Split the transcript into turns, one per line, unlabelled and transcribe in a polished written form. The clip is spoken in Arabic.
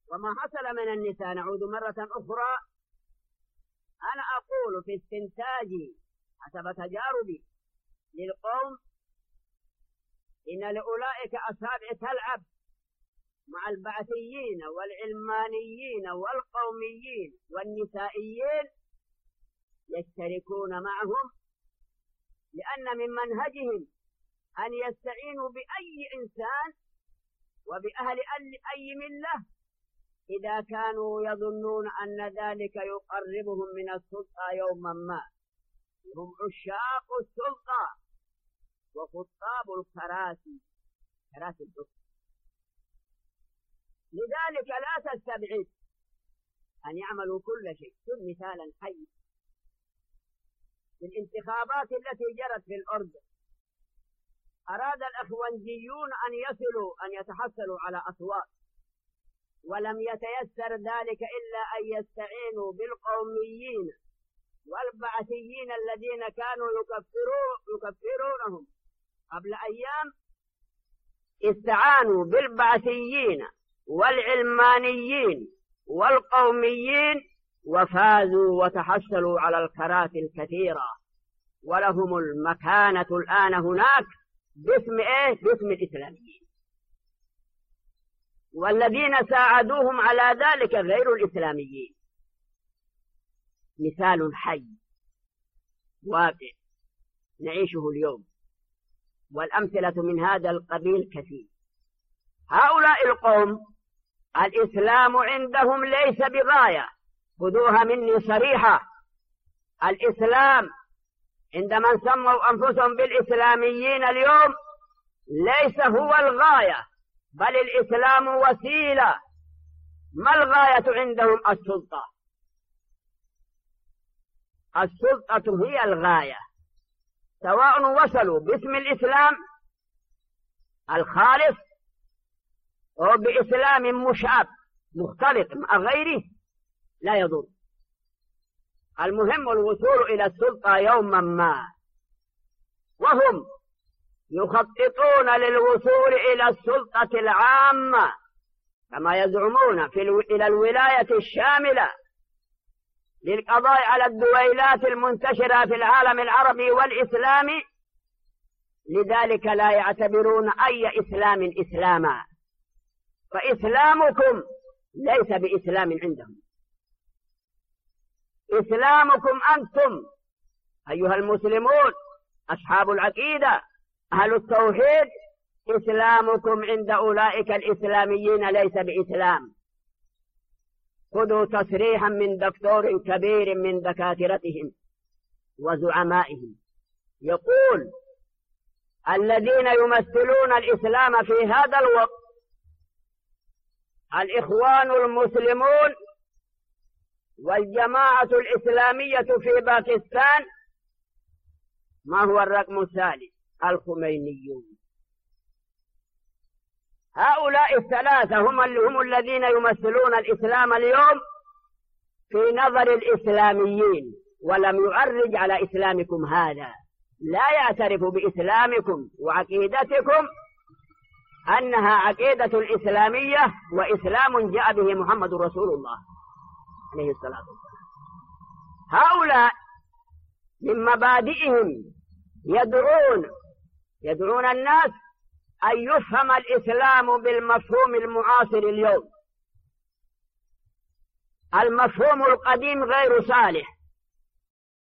وما حصل من النساء. نعود مرة أخرى، أنا أقول في استنتاجي حسب تجاربي للقوم إن لأولئك أصابع تلعب مع البعثيين والعلمانيين والقوميين والنسائيين، يشتركون معهم، لأن من منهجهم أن يستعينوا بأي إنسان وبأهل أي ملة إذا كانوا يظنون أن ذلك يقربهم من السلطة يوما ما. هم عشاق السلطة وخطاب الكراسي، كراسي الحكم. لذلك لا تستبعد أن يعملوا كل شيء. كن مثالا حي في الانتخابات التي جرت في الأردن، أراد الأخوانجيون أن يتحصلوا على أصوات، ولم يتيسر ذلك إلا أن يستعينوا بالقوميين والبعثيين الذين كانوا يكفرونهم قبل أيام. استعانوا بالبعثيين والعلمانيين والقوميين وفازوا وتحصلوا على الكراسي الكثيرة، ولهم المكانة الآن هناك باسم باسم الإسلاميين. والذين ساعدوهم على ذلك غير الإسلاميين. مثال حي واقع نعيشه اليوم، والأمثلة من هذا القبيل كثير. هؤلاء القوم الإسلام عندهم ليس بغاية، خذوها مني صريحة. الإسلام عند من سموا أنفسهم بالإسلاميين اليوم ليس هو الغاية، بل الإسلام وسيلة. ما الغاية عندهم؟ السلطة. السلطة هي الغاية، سواء وصلوا باسم الإسلام الخالص أو بإسلام مشعب مختلط مع غيره، لا يضر. المهم الوصول إلى السلطة يوما ما، وهم يخططون للوصول إلى السلطة العامة كما يزعمون إلى الولاية الشاملة للقضاء على الدويلات المنتشرة في العالم العربي والإسلامي. لذلك لا يعتبرون أي إسلام إسلاما، فإسلامكم ليس بإسلام عندهم. إسلامكم أنتم أيها المسلمون أصحاب العقيدة أهل التوحيد، إسلامكم عند أولئك الإسلاميين ليس بإسلام. خذوا تصريحا من دكتور كبير من دكاترتهم وزعمائهم يقول: الذين يمثلون الإسلام في هذا الوقت الإخوان المسلمون والجماعة الإسلامية في باكستان. ما هو الرقم الثالث؟ الخمينيون. هؤلاء الثلاثة هم الذين يمثلون الإسلام اليوم في نظر الإسلاميين، ولم يعرج على إسلامكم هذا. لا يعترف بإسلامكم وعقيدتكم أنها عقيدة الإسلامية وإسلام جاء به محمد رسول الله عليه الصلاة والسلام. هؤلاء من مبادئهم يدعون الناس أن يفهم الإسلام بالمفهوم المعاصر اليوم. المفهوم القديم غير صالح،